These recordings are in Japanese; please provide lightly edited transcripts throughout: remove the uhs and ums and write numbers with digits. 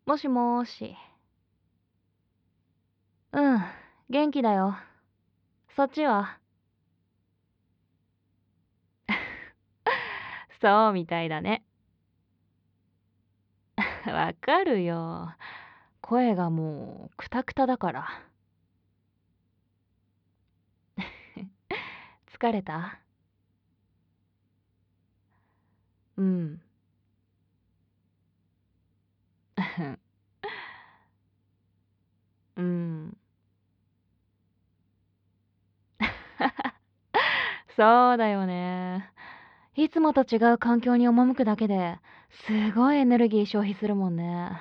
もしもーし。うん、元気だよ。そっちは？そうみたいだね。わかるよ。声がもうクタクタだから。疲れた？うん。うん。そうだよね。いつもと違う環境に赴くだけですごいエネルギー消費するもんね。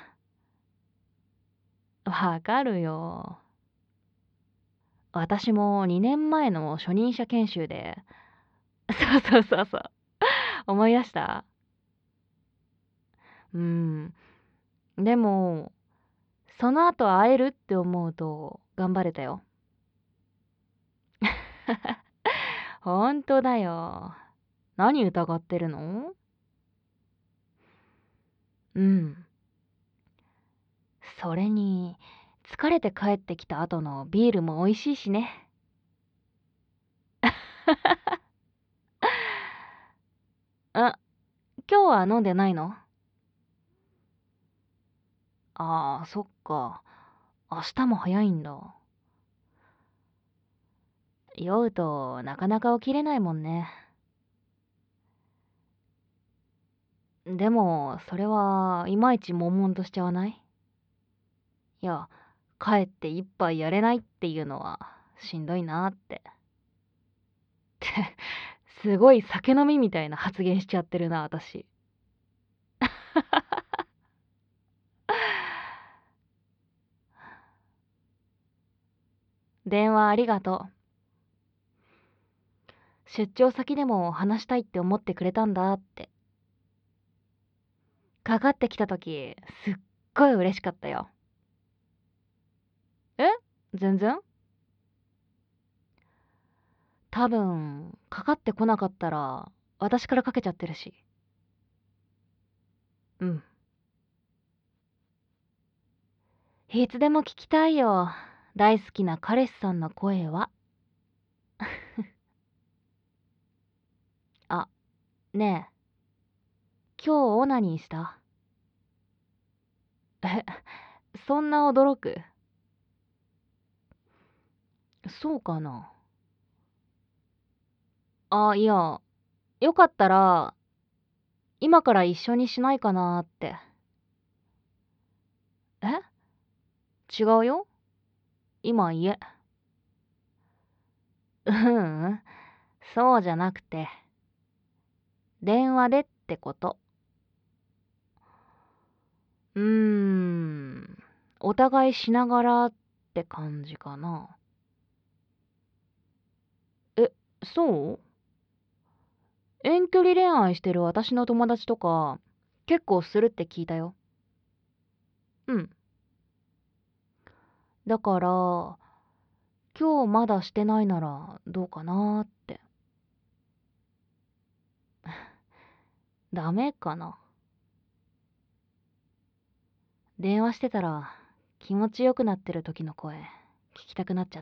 わかるよ。私も2年前の初任者研修で、そう。思い出した。うん。でも、その後会えるって思うと頑張れたよ。ほんとだよ。何疑ってるの？うん。それに、疲れて帰ってきた後のビールも美味しいしね。あ、今日は飲んでないの？ああ、そっか。明日も早いんだ。酔うとなかなか起きれないもんね。でも、それはいまいち悶々としちゃわない？いや、帰って一杯やれないっていうのはしんどいなって。すごい酒飲みみたいな発言しちゃってるな、私。電話ありがとう。出張先でも話したいって思ってくれたんだって。かかってきた時、すっごい嬉しかったよ。え？全然。多分、かかってこなかったら、私からかけちゃってるし。うん。いつでも聞きたいよ。大好きな彼氏さんの声は。あ、ねえ、今日オナニーした？え、そんな驚く？そうかな。あ、いや、よかったら、今から一緒にしないかなーって。え？違うよ。今家。ううん、そうじゃなくて、電話でってこと。うーん、お互いしながらって感じかな。え、そう？遠距離恋愛してる私の友達とか、結構するって聞いたよ。うん。だから、今日まだしてないならどうかなーって。ダメかな。電話してたら気持ちよくなってる時の声聞きたくなっちゃって。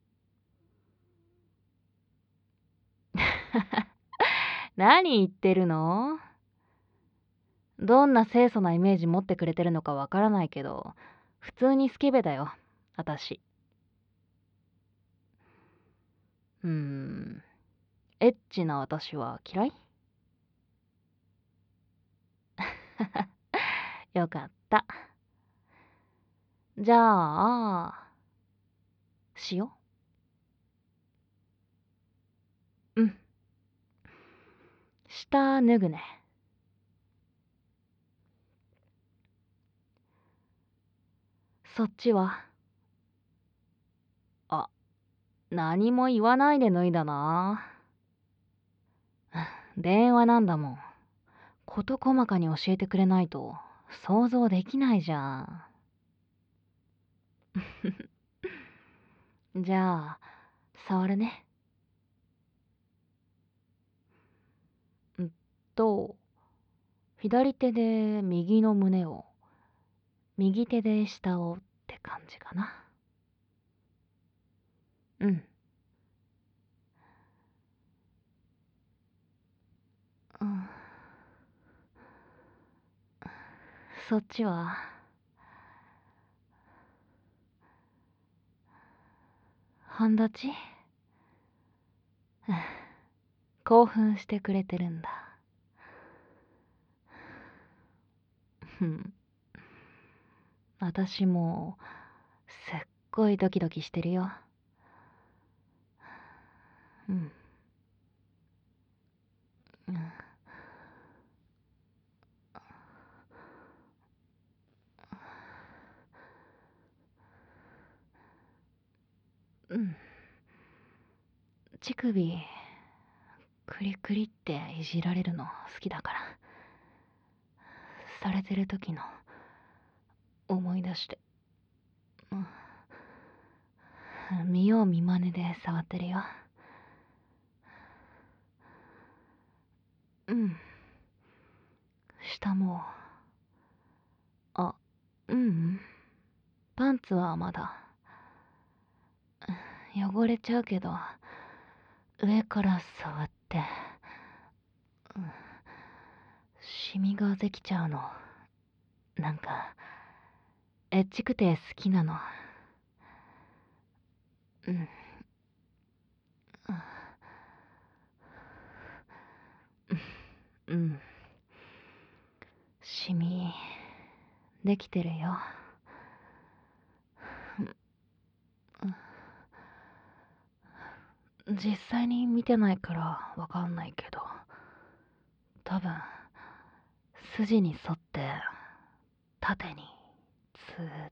何言ってるの？どんな清楚なイメージ持ってくれてるのかわからないけど、普通にスケベだよ、私。うーん、エッチな私は嫌い？よかった。じゃあ、しよう。うん。下脱ぐね。そっちは？あ、何も言わないで脱いだな。電話なんだもん。事細かに教えてくれないと想像できないじゃん。じゃあ、触るね。うんと、左手で右の胸を、 右手で下をって感じかな。うん。うん。そっちは半立ち？興奮してくれてるんだ。ふん。私もすっごいドキドキしてるよ。うん。うん。うん。乳首クリクリっていじられるの好きだから。されてる時の思い出して。見よう見まねで触ってるよ。うん。下も。あ、うん。パンツはまだ。汚れちゃうけど、上から触って、シミができちゃうの。なんか、エッチくて好きなの。うん。うん。シミ、できてるよ。実際に見てないからわかんないけど、多分、筋に沿って縦にツーって、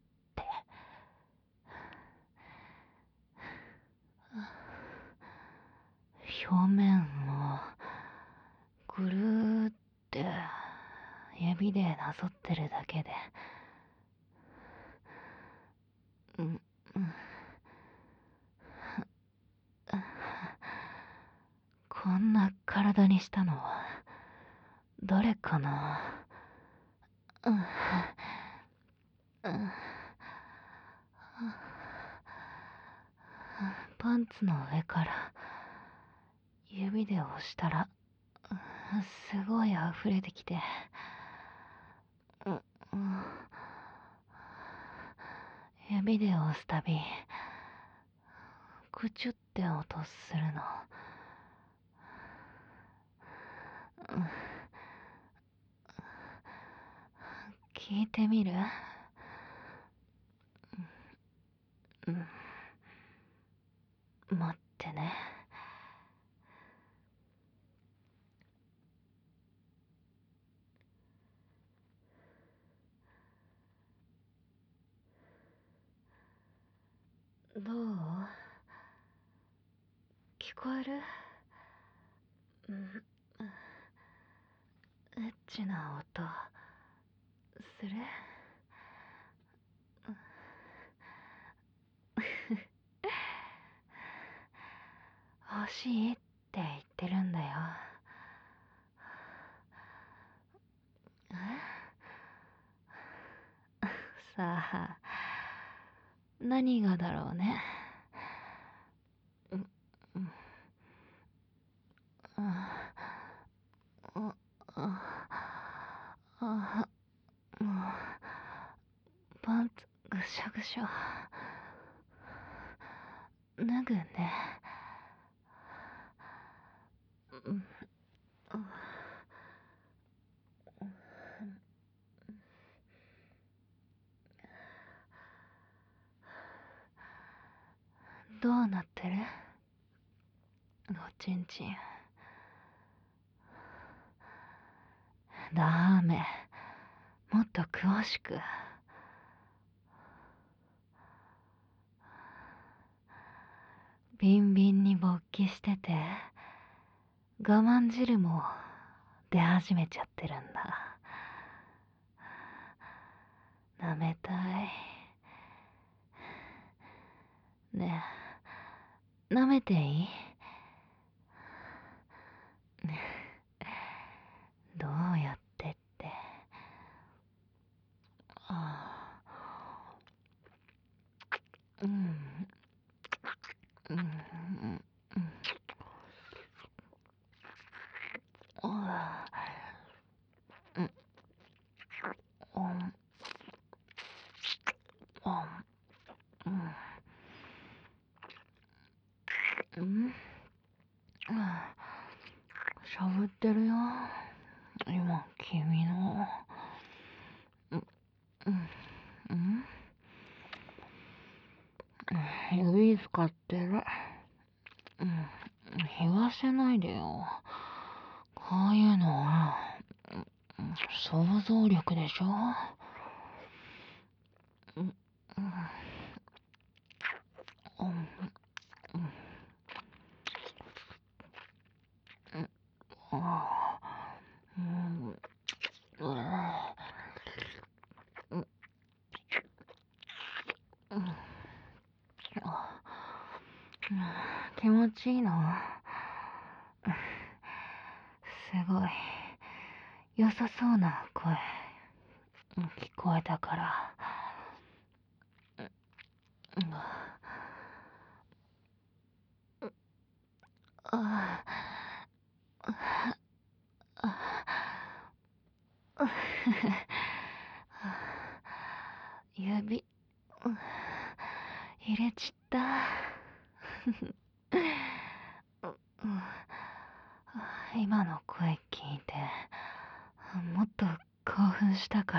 表面をぐるーって指でなぞってるだけで、うん、こんな体にしたのは誰かな。うん、パンツの上から指で押したら、すごい溢れてきて、指で押すたび、くちゅって音するの。聞いてみる？待ってね。どう？聞こえる？エッチな音する？欲しいって言ってるんだよ。さあ、何がだろうね。パンツぐしゃぐしゃ。脱ぐね。どうなってる？おちんちん。ダメ。もっと詳しく。ビンビンに勃起してて、我慢汁も出始めちゃってるんだ。舐めたい。ねえ、舐めていい？どうやってって。 うん、うん、うん、うん、しゃぶってるよ。今、君の。うん、うん、うん、指使ってる。うん、言わせないでよ。こういうのは、想像力でしょ。うん、うん、うん、うん、あー、うん、うん、うん、うん、気持ちいいな。すごい良さそうな声聞こえたから。うん、あ指入れちった。今の声聞いてもっと興奮したから。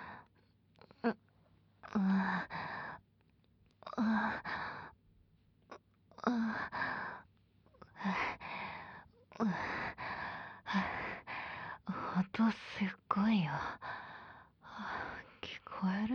音すっごいよ。聞こえる？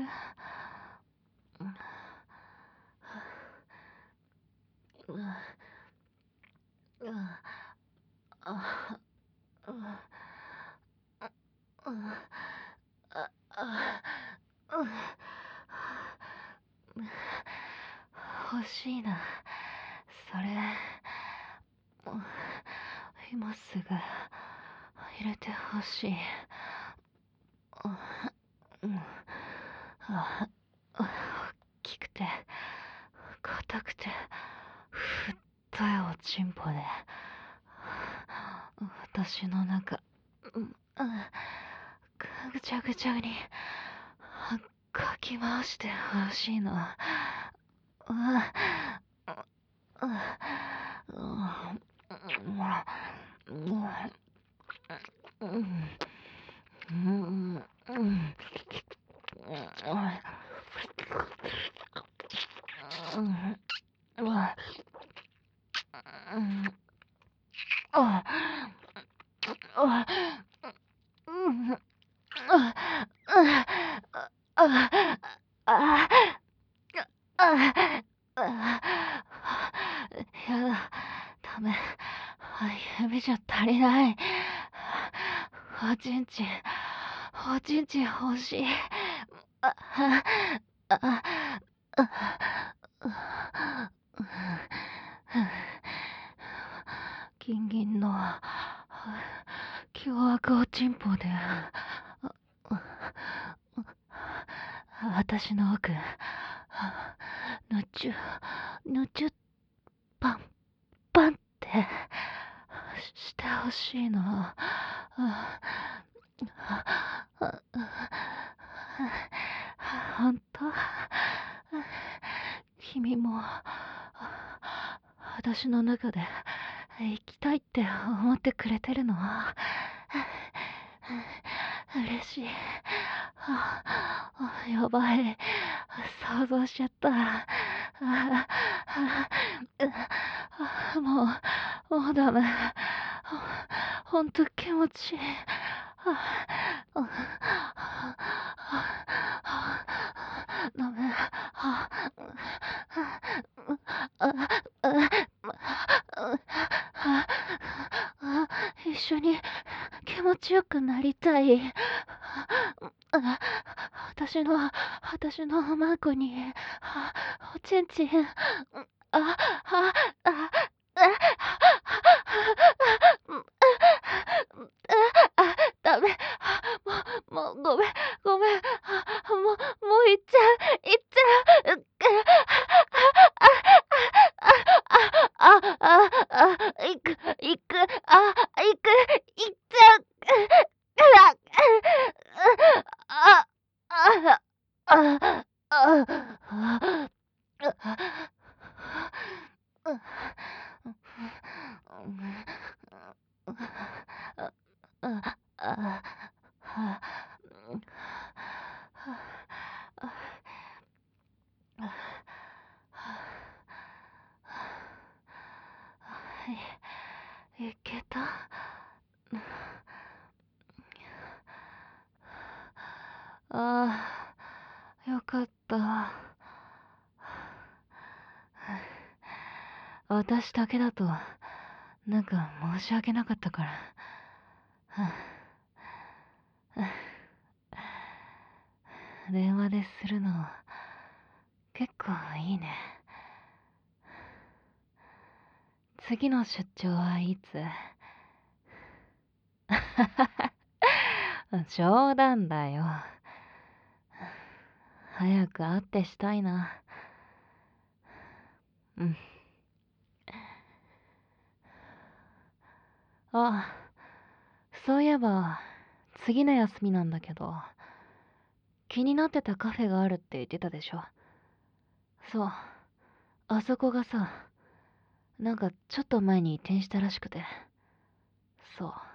欲しいな、それ。今すぐ入れてほしい。大きくて硬くて太いおちんぽで私の中ぐちゃぐちゃにかき回してほしいの。やだ、ダメ。指じゃ足りない。おちんちん、おちんちん欲しい。ギンギンの凶悪おちんぽで私の奥ぬちゅぬちゅパンパンってしてほしいの。ほんと？君も私の中で生きたいって思ってくれてるの？嬉しい。やばい。想像しちゃった。もうダメ。ほんと気持ちいい。ダメ。一緒に気持ちよくなりたい。私のマーコにおちんちんダメ。もうごめん。もう行っちゃう。行く。行っちゃあ、あ、は、うん、は、あ、あ、いけた。ああ、よかった。私だけだと、なんか申し訳なかったから。電話でするの、結構いいね。次の出張はいつ？冗談だよ。早く会ってしたいな。うん。あ、そういえば、次の休みなんだけど、気になってたカフェがあるって言ってたでしょ。そう。あそこがさ、なんかちょっと前に移転したらしくて。そう。